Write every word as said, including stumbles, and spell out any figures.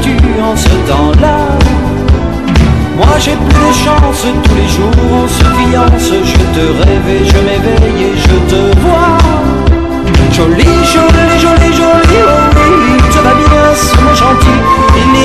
tu en ce temps-là? Moi j'ai plus de chance, tous les jours on se fiance. Je te rêve et je m'éveille et je te vois. Jolie, jolie, jolie, jolie, oh oui, tout va bien, c'est mon gentil. Il